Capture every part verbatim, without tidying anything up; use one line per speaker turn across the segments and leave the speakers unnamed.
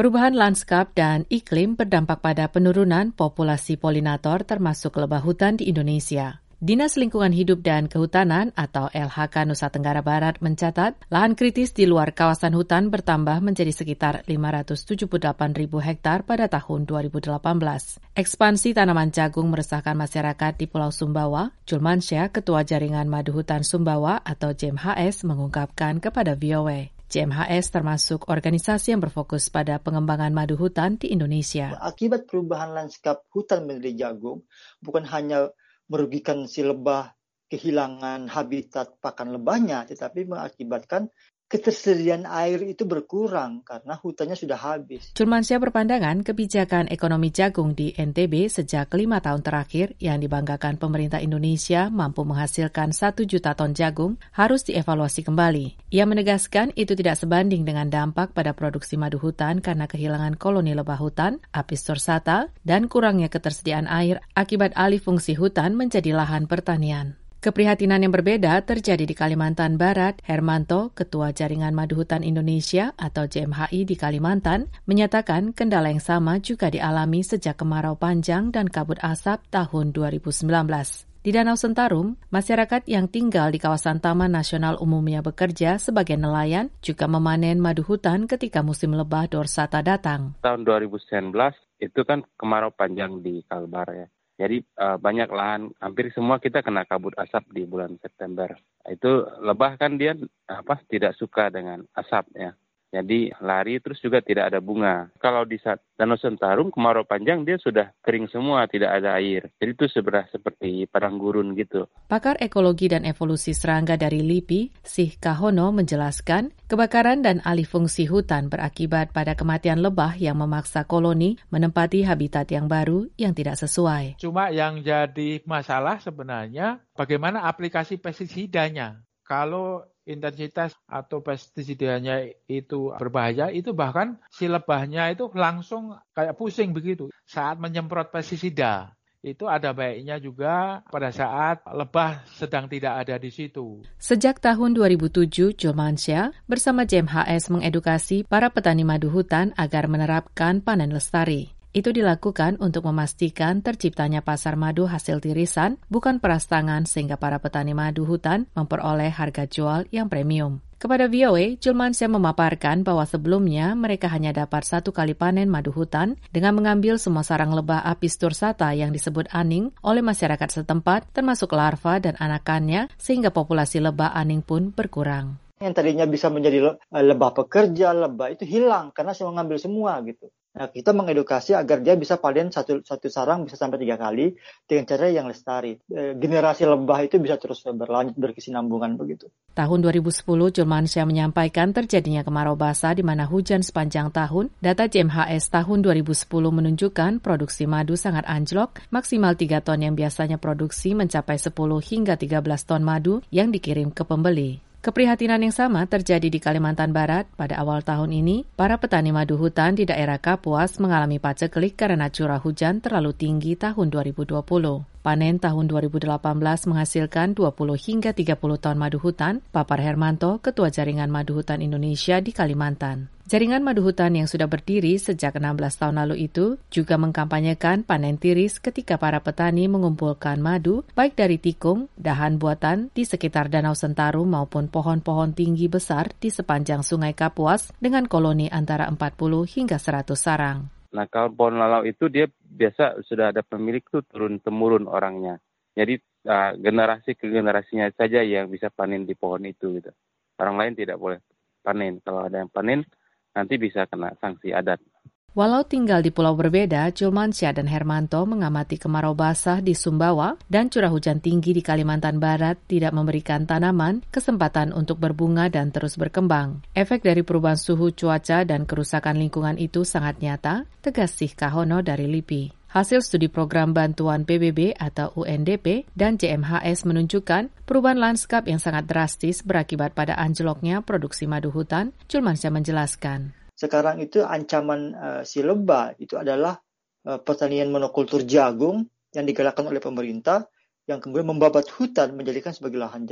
Perubahan lanskap dan iklim berdampak pada penurunan populasi polinator termasuk lebah hutan di Indonesia. Dinas Lingkungan Hidup dan Kehutanan atau L H K Nusa Tenggara Barat mencatat lahan kritis di luar kawasan hutan bertambah menjadi sekitar lima ratus tujuh puluh delapan ribu hektar pada tahun dua ribu delapan belas. Ekspansi tanaman jagung meresahkan masyarakat di Pulau Sumbawa. Julmansyah, Ketua Jaringan Madu Hutan Sumbawa atau J M H S, mengungkapkan kepada V O A. J M H S termasuk organisasi yang berfokus pada pengembangan madu hutan di Indonesia.
Akibat perubahan lanskap hutan menjadi jagung, bukan hanya merugikan si lebah kehilangan habitat pakan lebahnya, tetapi mengakibatkan ketersediaan air itu berkurang karena hutannya sudah habis.
Julmansyah berpandangan kebijakan ekonomi jagung di N T B sejak lima tahun terakhir yang dibanggakan pemerintah Indonesia mampu menghasilkan satu juta ton jagung harus dievaluasi kembali. Ia menegaskan itu tidak sebanding dengan dampak pada produksi madu hutan karena kehilangan koloni lebah hutan, Apis dorsata, dan kurangnya ketersediaan air akibat alih fungsi hutan menjadi lahan pertanian. Keprihatinan yang berbeda terjadi di Kalimantan Barat. Hermanto, Ketua Jaringan Madu Hutan Indonesia atau J M H I di Kalimantan, menyatakan kendala yang sama juga dialami sejak kemarau panjang dan kabut asap tahun dua ribu sembilan belas. Di Danau Sentarum, masyarakat yang tinggal di kawasan Taman Nasional umumnya bekerja sebagai nelayan juga memanen madu hutan ketika musim lebah dorsata datang.
Tahun dua ribu sembilan belas itu kan kemarau panjang di Kalbar ya. Jadi uh, banyak lahan, hampir semua kita kena kabut asap di bulan September. Itu lebah kan dia apa tidak suka dengan asap ya. Jadi lari terus juga tidak ada bunga. Kalau di saat Danau Sentarum kemarau panjang dia sudah kering semua, tidak ada air. Jadi itu sebenarnya seperti padang gurun gitu.
Pakar ekologi dan evolusi serangga dari L I P I, Sih Kahono menjelaskan, kebakaran dan alih fungsi hutan berakibat pada kematian lebah yang memaksa koloni menempati habitat yang baru yang tidak sesuai.
Cuma yang jadi masalah sebenarnya bagaimana aplikasi pestisidanya. Kalau intensitas atau pestisidanya itu berbahaya, itu bahkan si lebahnya itu langsung kayak pusing begitu saat menyemprot pestisida. Itu ada baiknya juga pada saat lebah sedang tidak ada di situ.
Sejak tahun dua ribu tujuh, Julmansyah bersama J M H S mengedukasi para petani madu hutan agar menerapkan panen lestari. Itu dilakukan untuk memastikan terciptanya pasar madu hasil tirisan, bukan peras tangan, sehingga para petani madu hutan memperoleh harga jual yang premium. Kepada V O A, Julmansyah memaparkan bahwa sebelumnya mereka hanya dapat satu kali panen madu hutan dengan mengambil semua sarang lebah Apis dorsata yang disebut aning oleh masyarakat setempat, termasuk larva dan anakannya, sehingga populasi lebah aning pun berkurang.
Yang tadinya bisa menjadi lebah pekerja, lebah itu hilang karena saya mengambil semua gitu. Nah, kita mengedukasi agar dia bisa panen satu, satu sarang bisa sampai tiga kali dengan cara yang lestari. E, generasi lebah itu bisa terus berlanjut berkesinambungan begitu.
Tahun dua ribu sepuluh, Julmansyah menyampaikan terjadinya kemarau basah di mana hujan sepanjang tahun. Data J M H S tahun dua ribu sepuluh menunjukkan produksi madu sangat anjlok, maksimal tiga ton yang biasanya produksi mencapai sepuluh hingga tiga belas ton madu yang dikirim ke pembeli. Keprihatinan yang sama terjadi di Kalimantan Barat. Pada awal tahun ini, para petani madu hutan di daerah Kapuas mengalami paceklik karena curah hujan terlalu tinggi tahun dua ribu dua puluh. Panen tahun dua ribu delapan belas menghasilkan dua puluh hingga tiga puluh ton madu hutan, papar Hermanto, Ketua Jaringan Madu Hutan Indonesia di Kalimantan. Jaringan madu hutan yang sudah berdiri sejak enam belas tahun lalu itu juga mengkampanyekan panen tiris ketika para petani mengumpulkan madu baik dari tikung, dahan buatan di sekitar Danau Sentarum maupun pohon-pohon tinggi besar di sepanjang Sungai Kapuas dengan koloni antara empat puluh hingga seratus sarang.
Nah, kalau pohon lalau itu dia biasa sudah ada pemilik tuh turun-temurun orangnya. Jadi uh, generasi ke generasinya saja yang bisa panen di pohon itu gitu. Orang lain tidak boleh panen. Kalau ada yang panen, nanti bisa kena sanksi adat.
Walau tinggal di pulau berbeda, Julmansyah dan Hermanto mengamati kemarau basah di Sumbawa dan curah hujan tinggi di Kalimantan Barat tidak memberikan tanaman kesempatan untuk berbunga dan terus berkembang. Efek dari perubahan suhu cuaca dan kerusakan lingkungan itu sangat nyata, tegas Sih Kahono dari L I P I. Hasil studi program bantuan P B B atau U N D P dan J M H S menunjukkan perubahan lanskap yang sangat drastis berakibat pada anjloknya produksi madu hutan. Julmansyah menjelaskan.
Sekarang itu ancaman uh, si lebah itu adalah uh, pertanian monokultur jagung yang digalakkan oleh pemerintah yang kemudian membabat hutan menjadikan sebagai lahan jagung.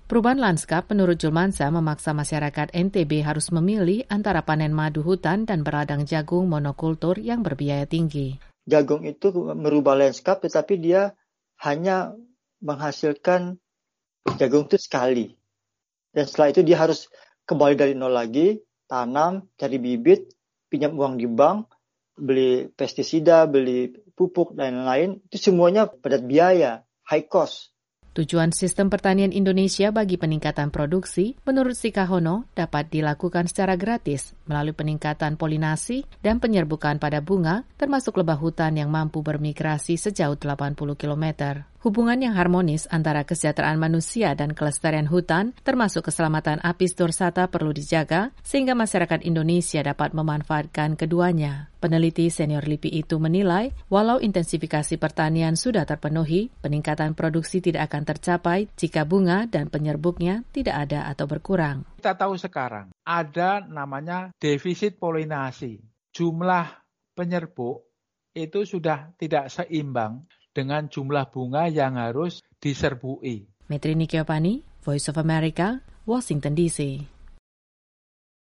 Perubahan lanskap menurut Julmansyah memaksa masyarakat N T B harus memilih antara panen madu hutan dan berladang jagung monokultur yang berbiaya tinggi.
Jagung itu merubah lanskap tetapi dia hanya menghasilkan jagung itu sekali. Dan setelah itu dia harus kembali dari nol lagi, tanam, cari bibit, pinjam uang di bank, beli pestisida, beli pupuk, dan lain-lain. Itu semuanya padat biaya, high cost.
Tujuan sistem pertanian Indonesia bagi peningkatan produksi, menurut Sikahono, dapat dilakukan secara gratis melalui peningkatan polinasi dan penyerbukan pada bunga, termasuk lebah hutan yang mampu bermigrasi sejauh delapan puluh kilometer. Hubungan yang harmonis antara kesejahteraan manusia dan kelestarian hutan, termasuk keselamatan Apis dorsata perlu dijaga, sehingga masyarakat Indonesia dapat memanfaatkan keduanya. Peneliti senior LIPI itu menilai, walau intensifikasi pertanian sudah terpenuhi, peningkatan produksi tidak akan tercapai jika bunga dan penyerbuknya tidak ada atau berkurang.
Kita tahu sekarang ada namanya defisit polinasi. Jumlah penyerbuk itu sudah tidak seimbang dengan jumlah bunga yang harus diserbui.
Metri Nikiopani, Voice of America, Washington D C.